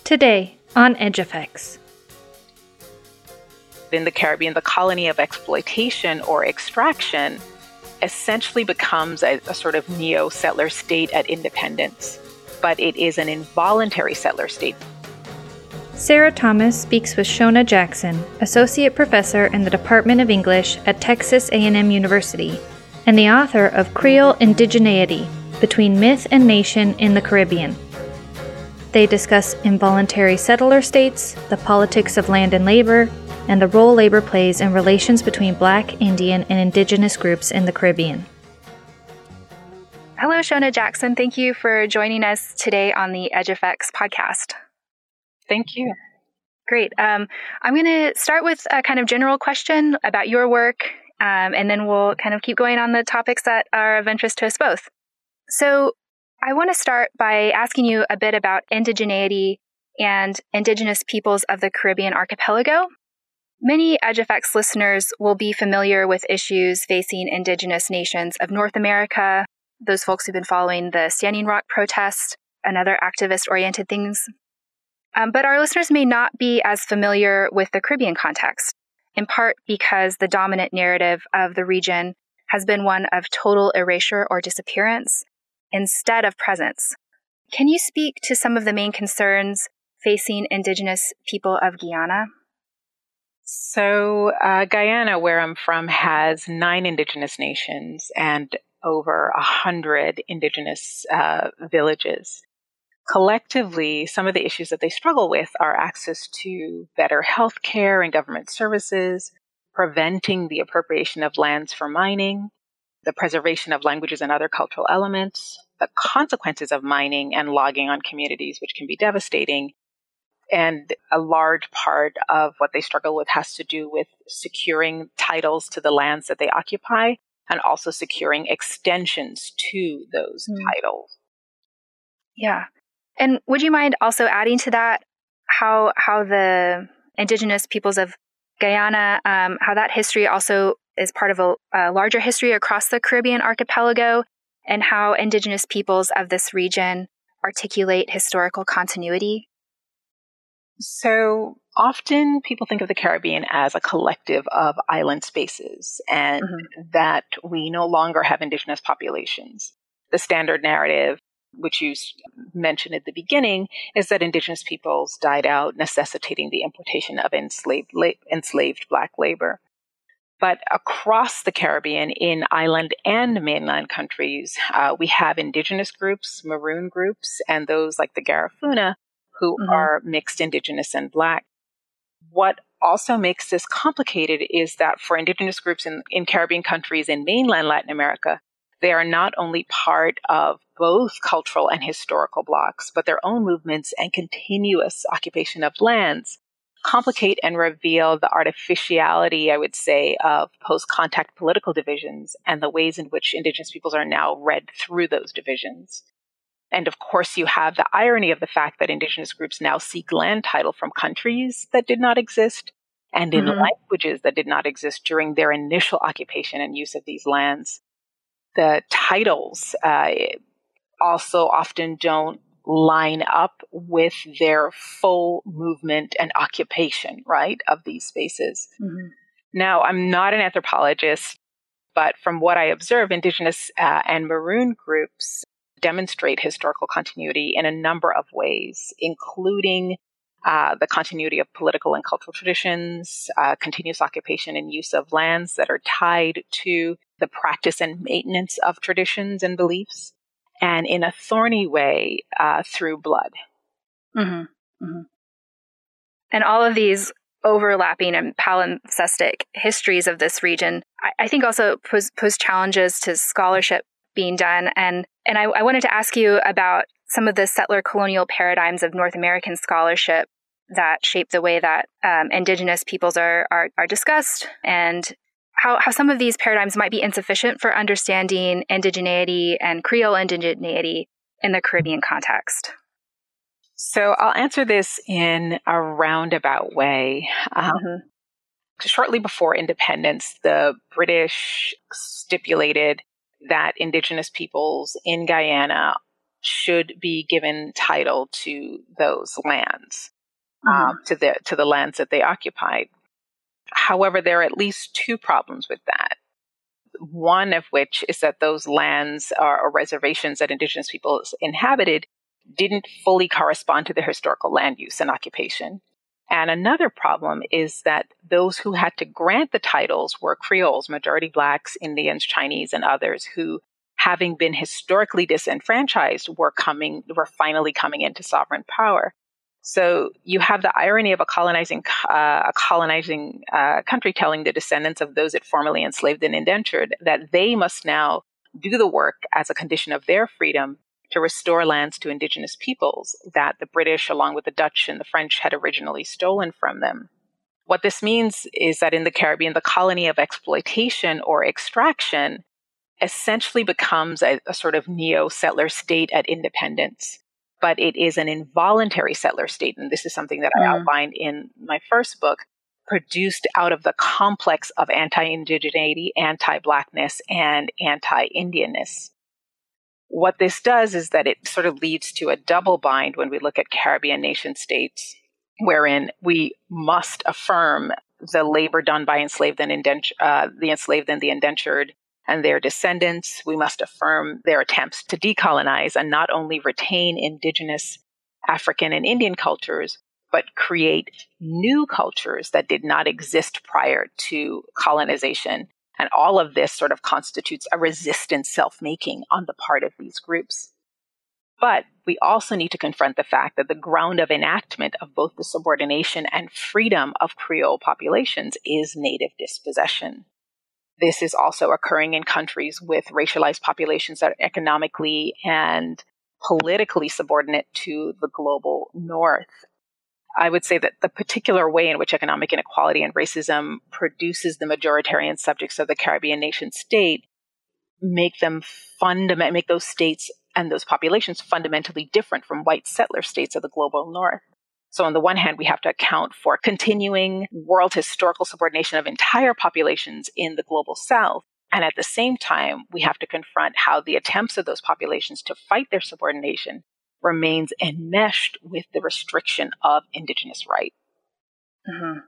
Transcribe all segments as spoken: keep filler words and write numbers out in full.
Today on EdgeFX. In the Caribbean, the colony of exploitation or extraction essentially becomes a, a sort of neo-settler state at independence, but it is an involuntary settler state. Sarah Thomas speaks with Shona Jackson, Associate Professor in the Department of English at Texas A and M University, and the author of Creole Indigeneity, Between Myth and Nation in the Caribbean. They discuss involuntary settler states, the politics of land and labor, and the role labor plays in relations between Black, Indian, and Indigenous groups in the Caribbean. Hello, Shona Jackson. Thank you for joining us today on the EdgeFX podcast. Thank you. Great. Um, I'm going to start with a kind of general question about your work, um, and then we'll kind of keep going on the topics that are of interest to us both. So I want to start by asking you a bit about indigeneity and Indigenous peoples of the Caribbean archipelago. Many EdgeFX listeners will be familiar with issues facing Indigenous nations of North America, those folks who've been following the Standing Rock protest and other activist-oriented things. Um, but our listeners may not be as familiar with the Caribbean context, in part because the dominant narrative of the region has been one of total erasure or disappearance instead of presence. Can you speak to some of the main concerns facing Indigenous people of Guyana? So uh, Guyana, where I'm from, has nine Indigenous nations and over a hundred Indigenous uh, villages. Collectively, some of the issues that they struggle with are access to better health care and government services, preventing the appropriation of lands for mining, the preservation of languages and other cultural elements, the consequences of mining and logging on communities, which can be devastating. And a large part of what they struggle with has to do with securing titles to the lands that they occupy and also securing extensions to those mm. titles. Yeah. And would you mind also adding to that how how the Indigenous peoples of Guyana, um, how that history also is part of a, a larger history across the Caribbean archipelago, and how Indigenous peoples of this region articulate historical continuity? So often people think of the Caribbean as a collective of island spaces and mm-hmm. that we no longer have Indigenous populations. The standard narrative, which you mentioned at the beginning, is that Indigenous peoples died out, necessitating the importation of enslaved, la- enslaved Black labor. But across the Caribbean, in island and mainland countries, uh, we have Indigenous groups, Maroon groups, and those like the Garifuna, who mm-hmm. are mixed Indigenous and Black. What also makes this complicated is that for Indigenous groups in, in Caribbean countries in mainland Latin America, they are not only part of both cultural and historical blocs, but their own movements and continuous occupation of lands complicate and reveal the artificiality, I would say, of post-contact political divisions and the ways in which Indigenous peoples are now read through those divisions. And of course, you have the irony of the fact that Indigenous groups now seek land title from countries that did not exist and in mm-hmm. languages that did not exist during their initial occupation and use of these lands. The titles uh, also often don't line up with their full movement and occupation, right, of these spaces. Mm-hmm. Now, I'm not an anthropologist, but from what I observe, Indigenous uh, and Maroon groups demonstrate historical continuity in a number of ways, including uh, the continuity of political and cultural traditions, uh, continuous occupation and use of lands that are tied to the practice and maintenance of traditions and beliefs, and in a thorny way uh, through blood. Mm-hmm. Mm-hmm. And all of these overlapping and palimpsestic histories of this region, I, I think also pose, pose challenges to scholarship being done. And and I, I wanted to ask you about some of the settler colonial paradigms of North American scholarship that shape the way that um, Indigenous peoples are, are are discussed, and how, how some of these paradigms might be insufficient for understanding indigeneity and Creole indigeneity in the Caribbean context. So I'll answer this in a roundabout way. Um, mm-hmm. Shortly before independence, the British stipulated that Indigenous peoples in Guyana should be given title to those lands, Mm-hmm. um, to the to the lands that they occupied. However, there are at least two problems with that. One of which is that those lands or, or reservations that indigenous peoples inhabited didn't fully correspond to their historical land use and occupation. And another problem is that those who had to grant the titles were Creoles, majority Blacks, Indians, Chinese, and others who, having been historically disenfranchised, were coming, were finally coming into sovereign power. So you have the irony of a colonizing, uh, a colonizing uh, country telling the descendants of those it formerly enslaved and indentured that they must now do the work as a condition of their freedom to restore lands to indigenous peoples that the British, along with the Dutch and the French, had originally stolen from them. What this means is that in the Caribbean, the colony of exploitation or extraction essentially becomes a, a sort of neo-settler state at independence. But it is an involuntary settler state, and this is something that I Mm. outlined in my first book, produced out of the complex of anti-indigeneity, anti-Blackness, and anti-Indianness. What this does is that it sort of leads to a double bind when we look at Caribbean nation states, wherein we must affirm the labor done by enslaved and indent- uh, the enslaved and the indentured and their descendants. We must affirm their attempts to decolonize and not only retain indigenous African and Indian cultures, but create new cultures that did not exist prior to colonization. And all of this sort of constitutes a resistant self-making on the part of these groups. But we also need to confront the fact that the ground of enactment of both the subordination and freedom of Creole populations is native dispossession. This is also occurring in countries with racialized populations that are economically and politically subordinate to the global North. I would say that the particular way in which economic inequality and racism produces the majoritarian subjects of the Caribbean nation state make them fundament, make those states and those populations fundamentally different from white settler states of the global North. So on the one hand, we have to account for continuing world historical subordination of entire populations in the global South. And at the same time, we have to confront how the attempts of those populations to fight their subordination remains enmeshed with the restriction of indigenous right. Mm-hmm.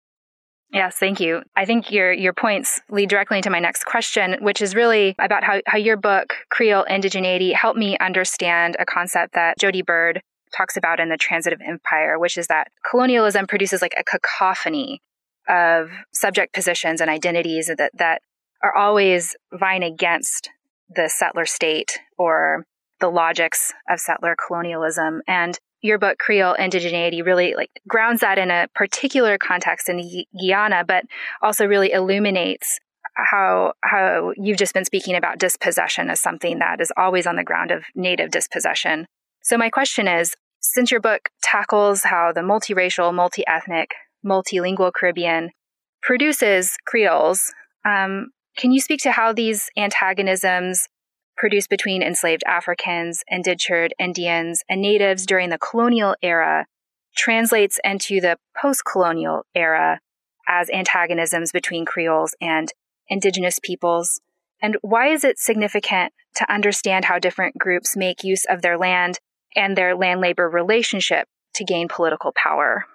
Yes, thank you. I think your your points lead directly into my next question, which is really about how, how your book, Creole Indigeneity, helped me understand a concept that Jody Bird talks about in The Transitive Empire, which is that colonialism produces like a cacophony of subject positions and identities that, that are always vying against the settler state or the logics of settler colonialism. And your book, Creole Indigeneity, really like grounds that in a particular context in Guyana, but also really illuminates how how you've just been speaking about dispossession as something that is always on the ground of native dispossession. So my question is, since your book tackles how the multiracial, multi-ethnic, multilingual Caribbean produces Creoles, um, can you speak to how these antagonisms produced between enslaved Africans, indentured Indians, and natives during the colonial era translates into the post-colonial era as antagonisms between Creoles and indigenous peoples? And why is it significant to understand how different groups make use of their land and their land-labor relationship to gain political power?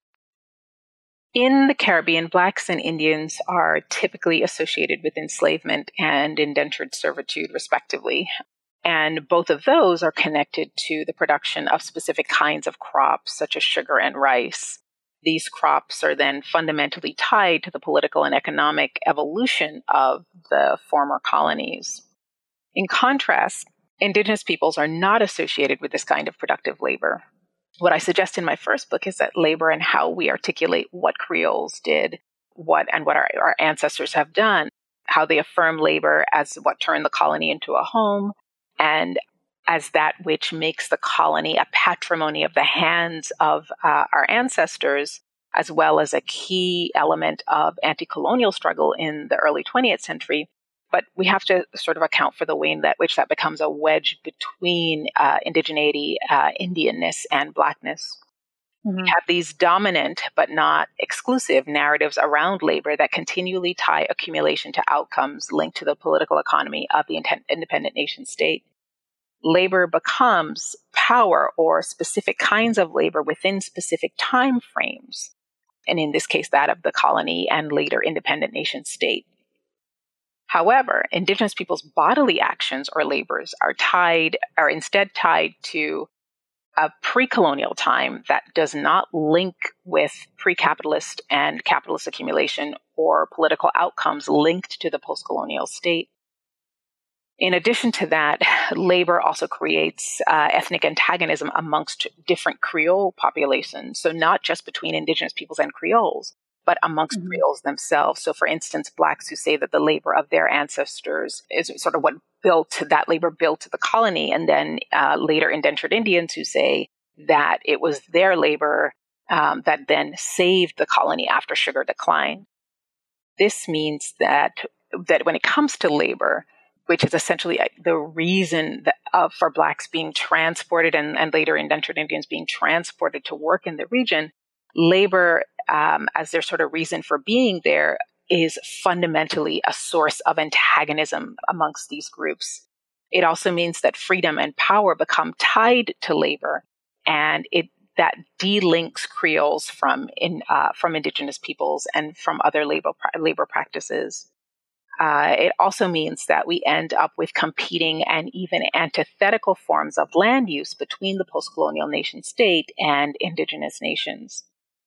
In the Caribbean, Blacks and Indians are typically associated with enslavement and indentured servitude, respectively. And both of those are connected to the production of specific kinds of crops, such as sugar and rice. These crops are then fundamentally tied to the political and economic evolution of the former colonies. In contrast, indigenous peoples are not associated with this kind of productive labor. What I suggest in my first book is that labor and how we articulate what Creoles did, what and what our, our ancestors have done, how they affirm labor as what turned the colony into a home, and as that which makes the colony a patrimony of the hands of uh, our ancestors, as well as a key element of anti-colonial struggle in the early twentieth century. But we have to sort of account for the way in that which that becomes a wedge between uh, indigeneity, uh, Indianness, and Blackness. Mm-hmm. We have these dominant but not exclusive narratives around labor that continually tie accumulation to outcomes linked to the political economy of the independent nation state. labor becomes power or specific kinds of labor within specific time frames, and in this case, that of the colony and later independent nation state. However, indigenous people's bodily actions or labors are tied, are instead tied to a pre-colonial time that does not link with pre-capitalist and capitalist accumulation or political outcomes linked to the post-colonial state. In addition to that, labor also creates uh, ethnic antagonism amongst different Creole populations. So not just between indigenous peoples and Creoles, but amongst mm-hmm. Creoles themselves. So for instance, Blacks who say that the labor of their ancestors is sort of what built, that labor built the colony, and then uh, later indentured Indians who say that it was their labor um, that then saved the colony after sugar decline. This means that, that when it comes to labor, which is essentially the reason that, uh, for Blacks being transported and, and later indentured Indians being transported to work in the region, labor um, as their sort of reason for being there is fundamentally a source of antagonism amongst these groups. It also means that freedom and power become tied to labor, and it that delinks Creoles from in uh, from indigenous peoples and from other labor labor practices. Uh, it also means that we end up with competing and even antithetical forms of land use between the post-colonial nation state and indigenous nations.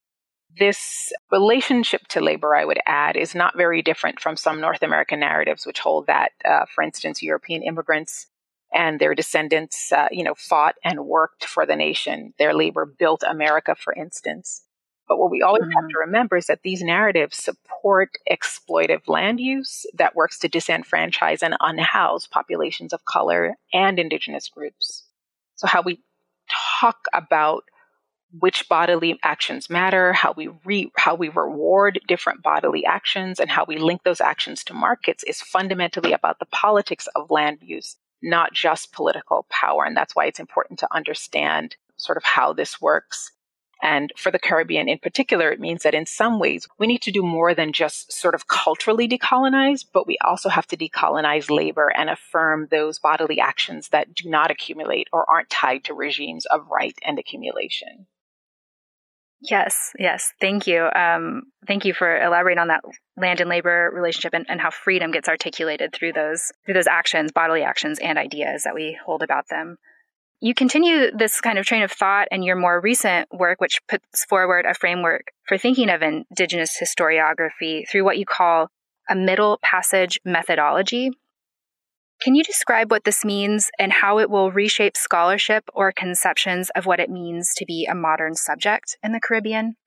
This relationship to labor, I would add, is not very different from some North American narratives, which hold that, uh, for instance, European immigrants and their descendants, uh, you know, fought and worked for the nation. Their labor built America, for instance. But what we always mm-hmm. have to remember is that these narratives support exploitive land use that works to disenfranchise and unhouse populations of color and indigenous groups. So how we talk about which bodily actions matter, how we re- how we reward different bodily actions, and how we link those actions to markets is fundamentally about the politics of land use, not just political power. And that's why it's important to understand sort of how this works. And for the Caribbean in particular, it means that in some ways we need to do more than just sort of culturally decolonize, but we also have to decolonize labor and affirm those bodily actions that do not accumulate or aren't tied to regimes of right and accumulation. Yes, yes. Thank you. Um, thank you for elaborating on that land and labor relationship and, and how freedom gets articulated through those through those actions, bodily actions, and ideas that we hold about them. You continue this kind of train of thought in your more recent work, which puts forward a framework for thinking of Indigenous historiography through what you call a middle passage methodology. Can you describe what this means and how it will reshape scholarship or conceptions of what it means to be a modern subject in the Caribbean?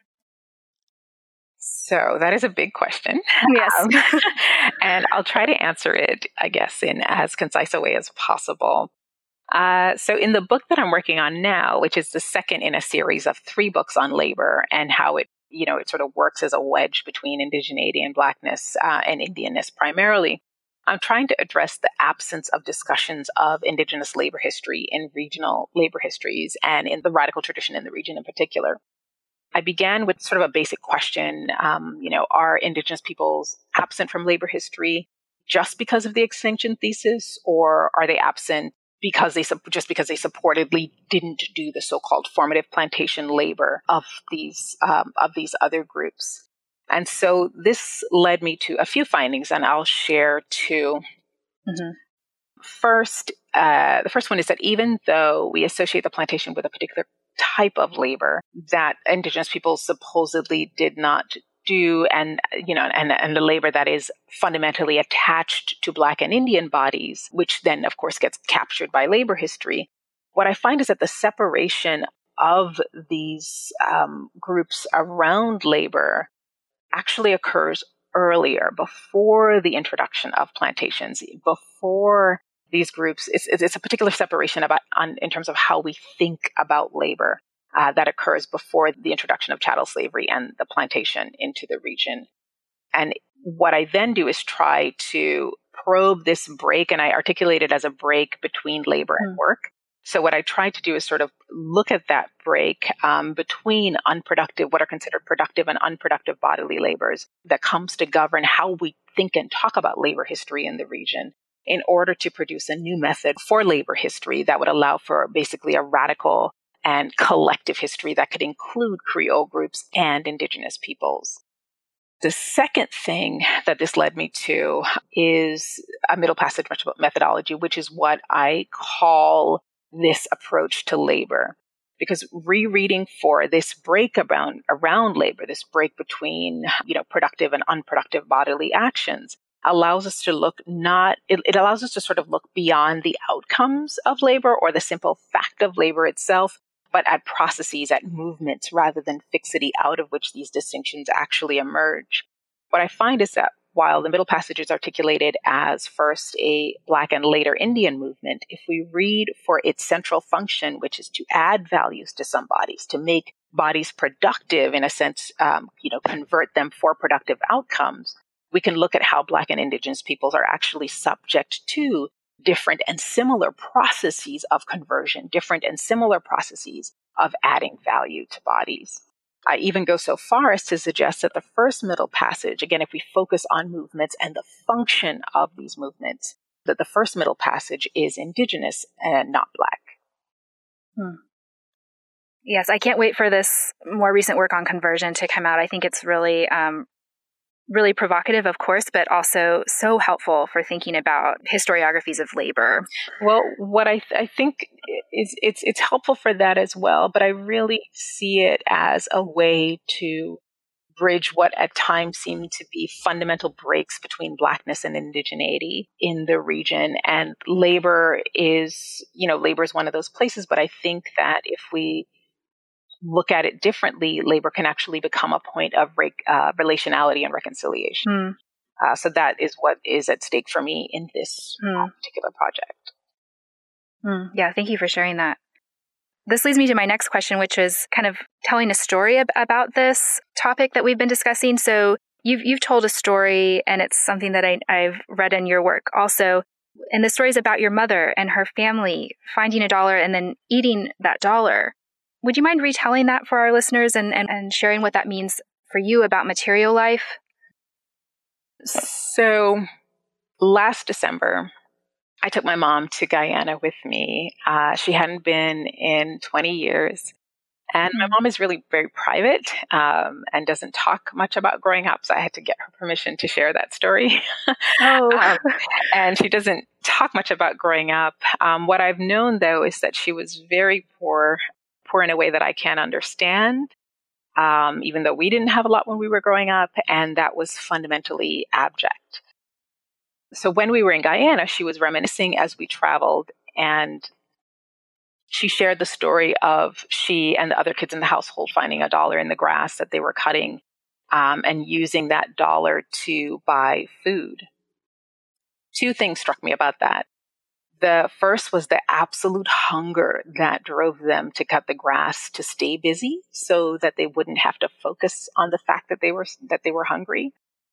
So that is a big question. Yes. Um, and I'll try to answer it, I guess, in as concise a way as possible. Uh, so in the book that I'm working on now, which is the second in a series of three books on labor and how it, you know, it sort of works as a wedge between indigeneity and Blackness uh, and Indianness primarily, I'm trying to address the absence of discussions of Indigenous labor history in regional labor histories and in the radical tradition in the region in particular. I began with sort of a basic question, um, you know, are Indigenous peoples absent from labor history just because of the extinction thesis, or are they absent because they just because they supportedly didn't do the so-called formative plantation labor of these um, of these other groups? And so this led me to a few findings, and I'll share two. Mm-hmm. First, uh, the first one is that even though we associate the plantation with a particular type of labor that Indigenous peoples supposedly did not do, and you know, and and the labor that is fundamentally attached to Black and Indian bodies, which then, of course, gets captured by labor history. What I find is that the separation of these um, groups around labor actually occurs earlier, before the introduction of plantations, before these groups. It's, it's a particular separation about on, in terms of how we think about labor. Uh, that occurs before the introduction of chattel slavery and the plantation into the region. And what I then do is try to probe this break, and I articulate it as a break between labor mm. and work. So what I try to do is sort of look at that break um, between unproductive, what are considered productive and unproductive bodily labors that comes to govern how we think and talk about labor history in the region, in order to produce a new method for labor history that would allow for basically a radical and collective history that could include Creole groups and indigenous peoples. The second thing that this led me to is a Middle Passage methodology, which is what I call this approach to labor. Because rereading for this break around, around labor, this break between, you know, productive and unproductive bodily actions, allows us to look not, it, it allows us to sort of look beyond the outcomes of labor or the simple fact of labor itself, but at processes, at movements, rather than fixity out of which these distinctions actually emerge. What I find is that while the Middle Passage is articulated as first a Black and later Indian movement, if we read for its central function, which is to add values to some bodies, to make bodies productive, in a sense, um, you know, convert them for productive outcomes, we can look at how Black and Indigenous peoples are actually subject to different and similar processes of conversion, different and similar processes of adding value to bodies. I even go so far as to suggest that the first Middle Passage, again, if we focus on movements and the function of these movements, that the first Middle Passage is Indigenous and not Black. Hmm. Yes, I can't wait for this more recent work on conversion to come out. I think it's really um, really provocative, of course, but also so helpful for thinking about historiographies of labor. Well, what I, th- I think is it's it's helpful for that as well, but I really see it as a way to bridge what at times seem to be fundamental breaks between Blackness and indigeneity in the region. And labor is, you know, labor is one of those places, but I think that if we look at it differently, labor can actually become a point of re- uh, relationality and reconciliation. Mm. Uh, so that is what is at stake for me in this Mm. particular project. Mm. Yeah, thank you for sharing that. This leads me to my next question, which is kind of telling a story ab- about this topic that we've been discussing. So you've you've told a story, and it's something that I, I've read in your work also. And the story is about your mother and her family finding a dollar and then eating that dollar. Would you mind retelling that for our listeners and, and, and sharing what that means for you about material life? So last December, I took my mom to Guyana with me. Uh, she hadn't been in twenty years. And my mom is really very private um, and doesn't talk much about growing up. So I had to get her permission to share that story. Oh. um, and she doesn't talk much about growing up. Um, what I've known, though, is that she was very poor, poor in a way that I can't understand, um, even though we didn't have a lot when we were growing up. And that was fundamentally abject. So when we were in Guyana, she was reminiscing as we traveled, and she shared the story of she and the other kids in the household finding a dollar in the grass that they were cutting um, and using that dollar to buy food. Two things struck me about that. The first was the absolute hunger that drove them to cut the grass to stay busy so that they wouldn't have to focus on the fact that they were that they were hungry.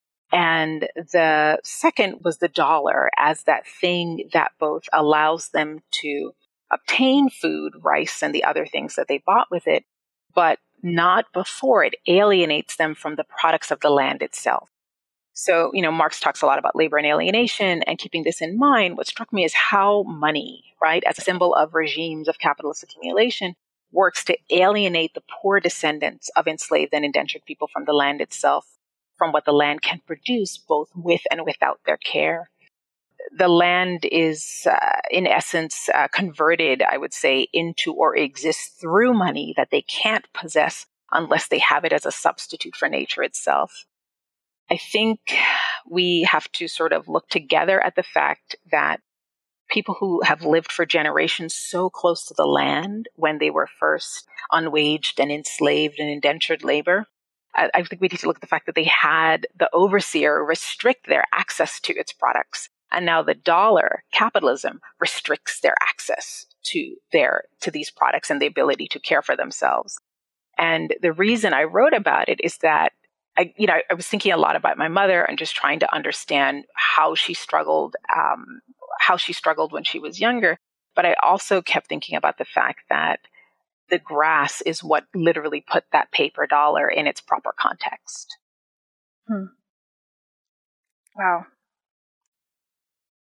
And the second was the dollar as that thing that both allows them to obtain food, rice, and the other things that they bought with it, but not before it alienates them from the products of the land itself. So, you know, Marx talks a lot about labor and alienation, and keeping this in mind, what struck me is how money, right, as a symbol of regimes of capitalist accumulation, works to alienate the poor descendants of enslaved and indentured people from the land itself, from what the land can produce, both with and without their care. The land is, uh, in essence, uh, converted, I would say, into or exists through money that they can't possess unless they have it as a substitute for nature itself. I think we have to sort of look together at the fact that people who have lived for generations so close to the land when they were first unwaged and enslaved and indentured labor, I, I think we need to look at the fact that they had the overseer restrict their access to its products. And now the dollar, capitalism, restricts their access to their to these products and the ability to care for themselves. And the reason I wrote about it is that I, you know, I was thinking a lot about my mother and just trying to understand how she struggled, um, how she struggled when she was younger. But I also kept thinking about the fact that the grass is what literally put that paper dollar in its proper context. Hmm. Wow.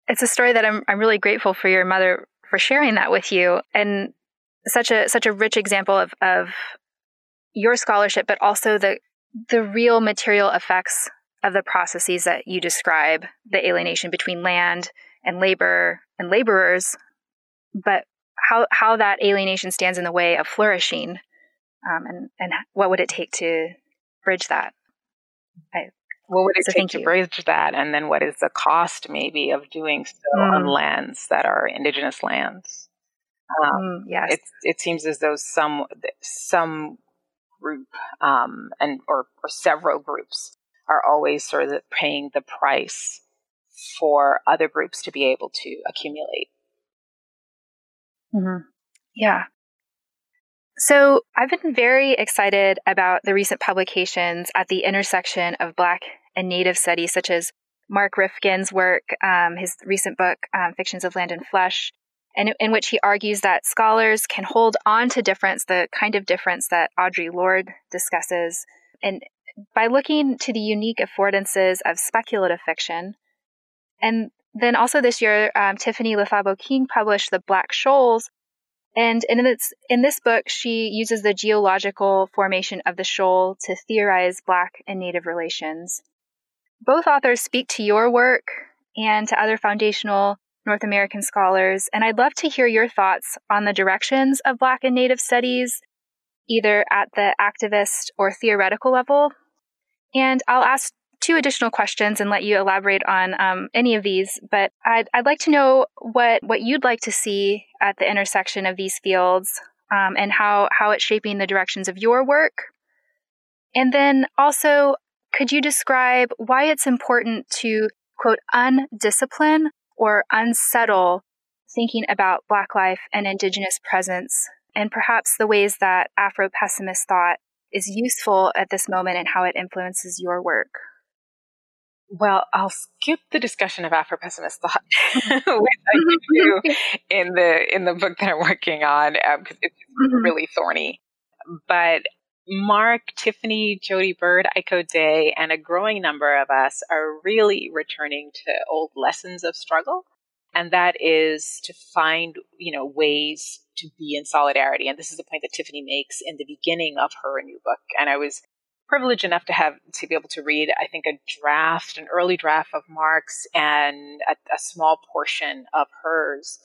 it's a story that I'm I'm really grateful for your mother for sharing that with you, and such a such a rich example of of your scholarship, but also the the real material effects of the processes that you describe, the alienation between land and labor and laborers, but how how that alienation stands in the way of flourishing, um, and and what would it take to bridge that? I, What would it so take thank to you. bridge that? And then what is the cost maybe of doing so on Mm, lands that are indigenous lands? Um, mm, yes. it, it seems as though some some group um, and or, or several groups are always sort of paying the price for other groups to be able to accumulate. Mm-hmm. Yeah. So I've been very excited about the recent publications at the intersection of Black and Native studies, such as Mark Rifkin's work, um, his recent book, um, Fictions of Land and Flesh, and in which he argues that scholars can hold on to difference, the kind of difference that Audre Lorde discusses, and by looking to the unique affordances of speculative fiction. And then also this year, um, Tiffany Lethabo King published The Black Shoals. And in this, in this book, she uses the geological formation of the shoal to theorize Black and Native relations. Both authors speak to your work and to other foundational North American scholars, and I'd love to hear your thoughts on the directions of Black and Native studies, either at the activist or theoretical level. And I'll ask two additional questions and let you elaborate on um, any of these. But I'd, I'd like to know what, what you'd like to see at the intersection of these fields, um, and how, how it's shaping the directions of your work. And then also, could you describe why it's important to, quote, undiscipline or unsettle thinking about Black life and Indigenous presence, and perhaps the ways that Afro-pessimist thought is useful at this moment and how it influences your work? Well, I'll skip the discussion of Afro-pessimist thought, which I do in the in the book that I'm working on, because um, it's Mm-hmm. really thorny. But Mark, Tiffany, Jody Bird, Aiko Day, and a growing number of us are really returning to old lessons of struggle, and that is to find, you know, ways to be in solidarity. And this is the point that Tiffany makes in the beginning of her new book. And I was privileged enough to have to be able to read, I think, a draft, an early draft of Mark's and a, a small portion of hers.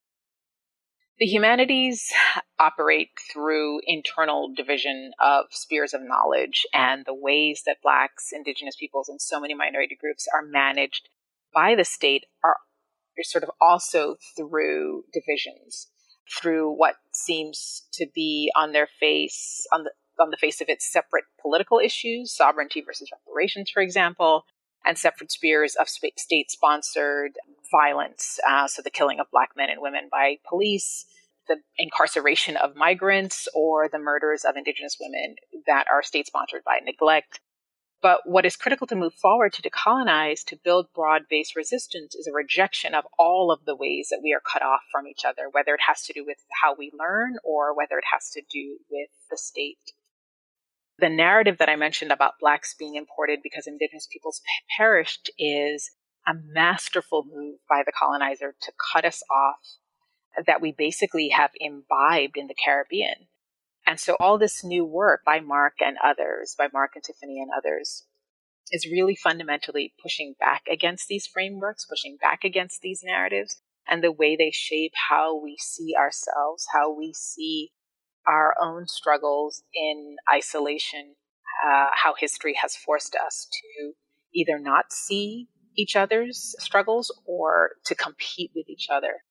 The humanities operate through internal division of spheres of knowledge, and the ways that Blacks, Indigenous peoples, and so many minority groups are managed by the state are sort of also through divisions, through what seems to be on their face, on the on the face of it, separate political issues, sovereignty versus reparations, for example, and separate spheres of state-sponsored violence, uh, so the killing of Black men and women by police, the incarceration of migrants, or the murders of Indigenous women that are state-sponsored by neglect. But what is critical to move forward to decolonize, to build broad-based resistance, is a rejection of all of the ways that we are cut off from each other, whether it has to do with how we learn or whether it has to do with the state. The narrative that I mentioned about Blacks being imported because Indigenous peoples perished is a masterful move by the colonizer to cut us off that we basically have imbibed in the Caribbean. And so all this new work by Mark and others, by Mark and Tiffany and others, is really fundamentally pushing back against these frameworks, pushing back against these narratives, and the way they shape how we see ourselves, how we see our own struggles in isolation, uh, how history has forced us to either not see each other's struggles or to compete with each other.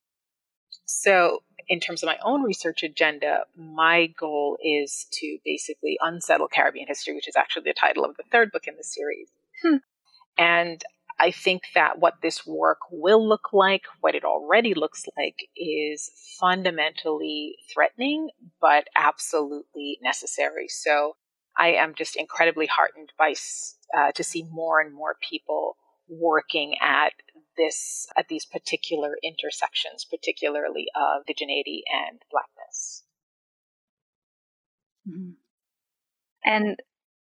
So in terms of my own research agenda, my goal is to basically unsettle Caribbean history, which is actually the title of the third book in the series. Hmm. And I think that what this work will look like, what it already looks like, is fundamentally threatening, but absolutely necessary. So I am just incredibly heartened by uh, to see more and more people working at this at these particular intersections, particularly of indigeneity and Blackness. Mm-hmm. And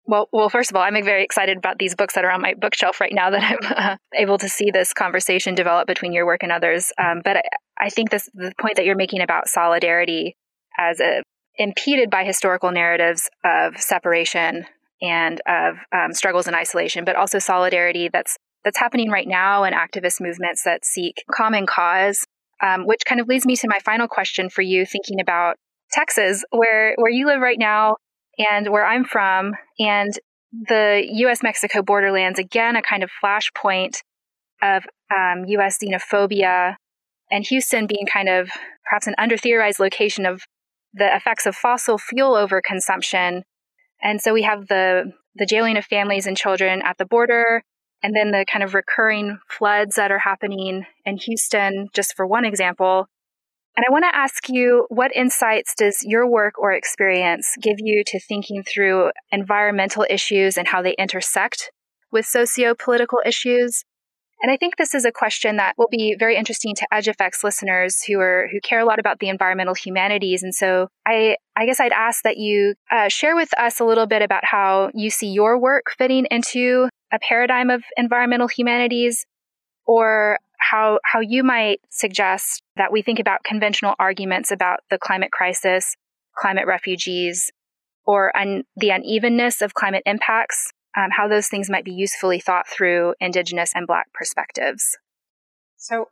Well, well, first of all, I'm very excited about these books that are on my bookshelf right now that I'm uh, able to see this conversation develop between your work and others. Um, but I, I think this the point that you're making about solidarity as a, impeded by historical narratives of separation and of um, struggles in isolation, but also solidarity that's that's happening right now and activist movements that seek common cause, um, which kind of leads me to my final question for you, thinking about Texas, where where you live right now and where I'm from, and the U S Mexico borderlands, again, a kind of flashpoint of um, U S xenophobia, and Houston being kind of perhaps an under-theorized location of the effects of fossil fuel overconsumption. And so we have the the jailing of families and children at the border, and then the kind of recurring floods that are happening in Houston, just for one example. And I want to ask you, what insights does your work or experience give you to thinking through environmental issues and how they intersect with socio-political issues? And I think this is a question that will be very interesting to EdgeFX listeners who are who care a lot about the environmental humanities. And so I, I guess I'd ask that you uh, share with us a little bit about how you see your work fitting into a paradigm of environmental humanities, or how how you might suggest that we think about conventional arguments about the climate crisis, climate refugees, or un- the unevenness of climate impacts, um, how those things might be usefully thought through Indigenous and Black perspectives. So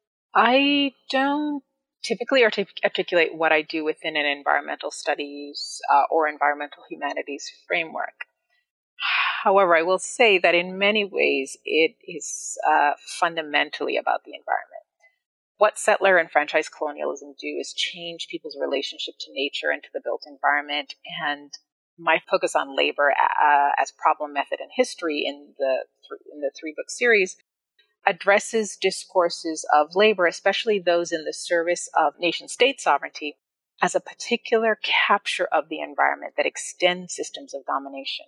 I don't typically artic- articulate what I do within an environmental studies uh, or environmental humanities framework. However, I will say that in many ways, it is uh, fundamentally about the environment. What settler and franchise colonialism do is change people's relationship to nature and to the built environment. And my focus on labor uh, as problem, method, and history in the th- in the three book series addresses discourses of labor, especially those in the service of nation-state sovereignty, as a particular capture of the environment that extends systems of domination.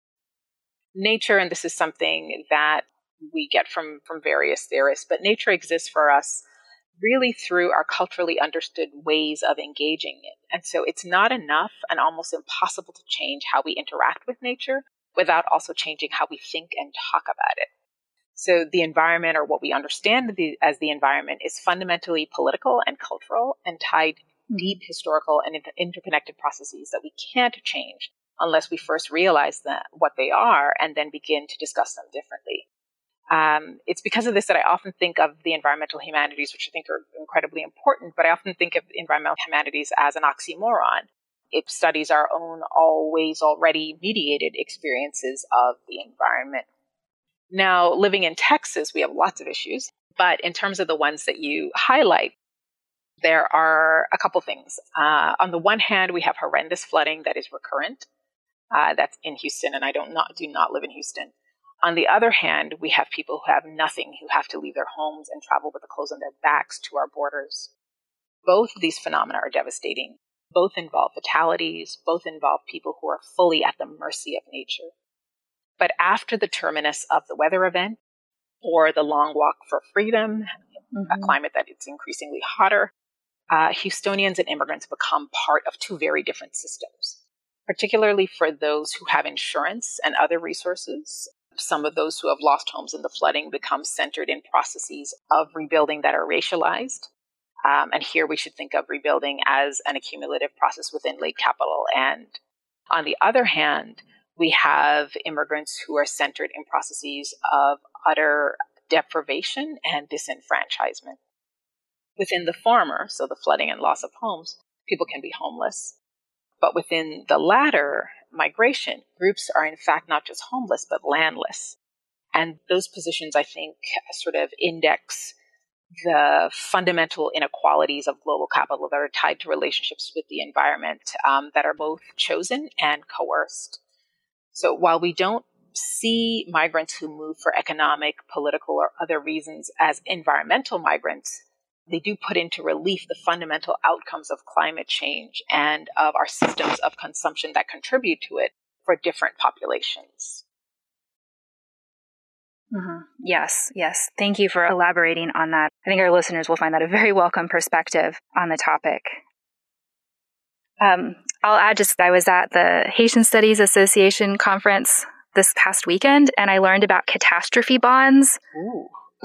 Nature, and this is something that we get from, from various theorists, but nature exists for us really through our culturally understood ways of engaging it. And so it's not enough and almost impossible to change how we interact with nature without also changing how we think and talk about it. So the environment, or what we understand the, as the environment, is fundamentally political and cultural and tied deep historical and inter- interconnected processes that we can't change unless we first realize that what they are and then begin to discuss them differently. Um, it's because of this that I often think of the environmental humanities, which I think are incredibly important, but I often think of environmental humanities as an oxymoron. It studies our own always already mediated experiences of the environment. Now, living in Texas, we have lots of issues, but in terms of the ones that you highlight, there are a couple things. Uh, on the one hand, we have horrendous flooding that is recurrent. Uh, that's in Houston, and I don't not do not live in Houston. On the other hand, we have people who have nothing, who have to leave their homes and travel with the clothes on their backs to our borders. Both of these phenomena are devastating. Both involve fatalities. Both involve people who are fully at the mercy of nature. But after the terminus of the weather event, or the long walk for freedom, mm-hmm. a climate that is increasingly hotter, uh, Houstonians and immigrants become part of two very different systems, particularly for those who have insurance and other resources. Some of those who have lost homes in the flooding become centered in processes of rebuilding that are racialized. Um, and here we should think of rebuilding as an accumulative process within late capital. And on the other hand, we have immigrants who are centered in processes of utter deprivation and disenfranchisement. Within the former, so the flooding and loss of homes, people can be homeless. But within the latter, migration, groups are in fact not just homeless, but landless. And those positions, I think, sort of index the fundamental inequalities of global capital that are tied to relationships with the environment um, that are both chosen and coerced. So while we don't see migrants who move for economic, political, or other reasons as environmental migrants, they do put into relief the fundamental outcomes of climate change and of our systems of consumption that contribute to it for different populations. Mm-hmm. Yes, yes. Thank you for elaborating on that. I think our listeners will find that a very welcome perspective on the topic. Um, I'll add just I was at the Haitian Studies Association conference this past weekend, and I learned about catastrophe bonds. Ooh.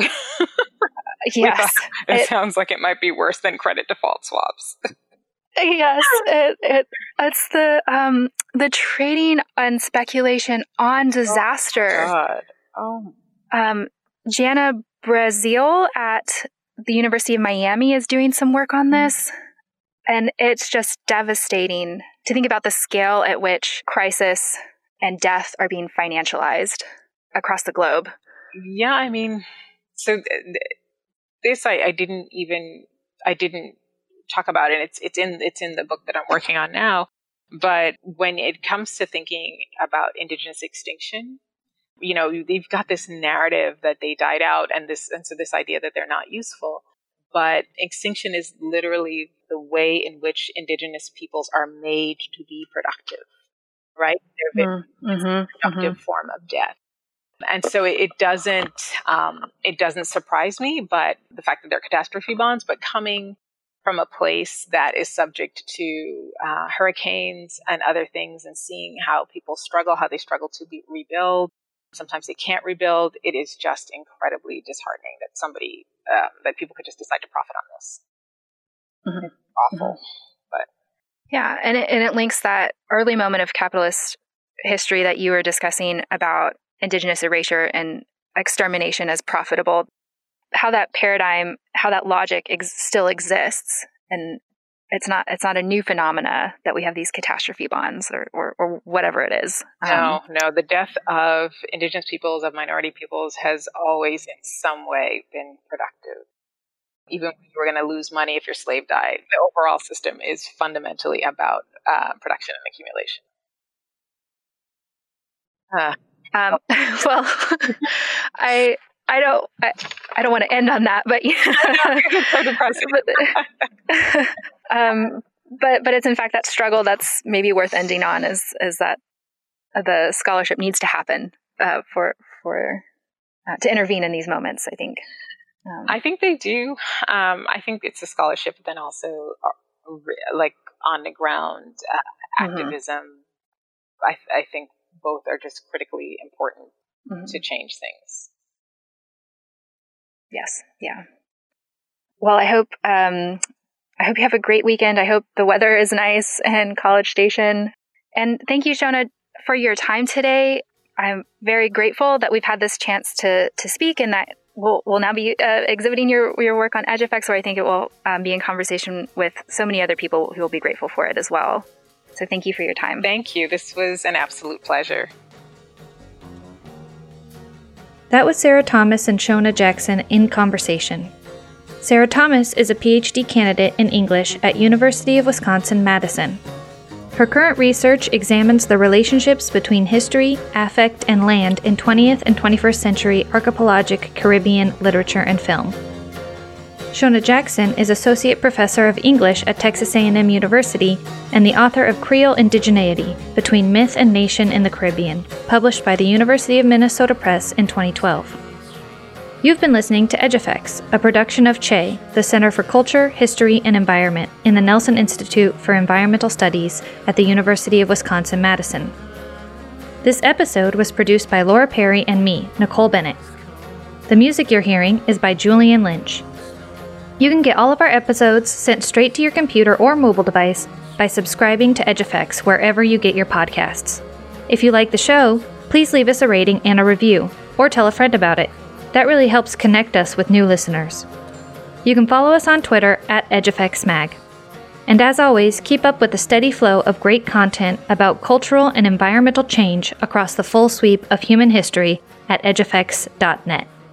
Yes. It, it sounds like it might be worse than credit default swaps. Yes, it, it it's the um the trading and speculation on disaster. Oh, God. Oh. Um, Jana Brazil at the University of Miami is doing some work on this, and it's just devastating to think about the scale at which crisis and death are being financialized across the globe. Yeah, I mean, so th- th- this I, I didn't even I didn't. talk about it. It's it's in it's in the book that I'm working on now. But when it comes to thinking about indigenous extinction, you know, they've got this narrative that they died out, and this and so this idea that they're not useful. But extinction is literally the way in which indigenous peoples are made to be productive, right? They're mm-hmm, it's a productive mm-hmm. form of death. And so it, it doesn't um, it doesn't surprise me, but the fact that they're catastrophe bonds, but coming from a place that is subject to uh, hurricanes and other things, and seeing how people struggle, how they struggle to be, rebuild. Sometimes they can't rebuild. It is just incredibly disheartening that somebody, um, that people could just decide to profit on this. Mm-hmm. It's awful. Mm-hmm. But yeah, and it, and it links that early moment of capitalist history that you were discussing about indigenous erasure and extermination as profitable. How that paradigm, how that logic ex- still exists, and it's not it's not a new phenomena that we have these catastrophe bonds or or, or whatever it is. Um, no, no, the death of indigenous peoples, of minority peoples, has always in some way been productive. Even when you were going to lose money if your slave died, the overall system is fundamentally about uh, production and accumulation. Uh, um, well, I. I don't. I, I don't want to end on that, but yeah. It's so depressing. but, um, but but it's in fact that struggle that's maybe worth ending on. Is is that the scholarship needs to happen uh, for for uh, to intervene in these moments? I think. Um, I think they do. Um, I think it's a scholarship, but then also uh, like on the ground uh, activism. Mm-hmm. I I think both are just critically important mm-hmm. to change things. Yes. Yeah. Well, I hope um, I hope you have a great weekend. I hope the weather is nice in College Station. And thank you, Shona, for your time today. I'm very grateful that we've had this chance to to speak, and that we'll, we'll now be uh, exhibiting your, your work on EdgeFX, where I think it will um, be in conversation with so many other people who will be grateful for it as well. So thank you for your time. Thank you. This was an absolute pleasure. That was Sarah Thomas and Shona Jackson in conversation. Sarah Thomas is a P H D candidate in English at University of Wisconsin-Madison. Her current research examines the relationships between history, affect, and land in twentieth and twenty-first century archipelagic Caribbean literature and film. Shona Jackson is Associate Professor of English at Texas A and M University and the author of Creole Indigeneity, Between Myth and Nation in the Caribbean, published by the University of Minnesota Press in twenty twelve. You've been listening to EdgeFX, a production of C H E, the Center for Culture, History, and Environment in the Nelson Institute for Environmental Studies at the University of Wisconsin-Madison. This episode was produced by Laura Perry and me, Nicole Bennett. The music you're hearing is by Julian Lynch. You can get all of our episodes sent straight to your computer or mobile device by subscribing to EdgeFX wherever you get your podcasts. If you like the show, please leave us a rating and a review, or tell a friend about it. That really helps connect us with new listeners. You can follow us on Twitter at EdgeFXMag. And as always, keep up with the steady flow of great content about cultural and environmental change across the full sweep of human history at edge f x dot net.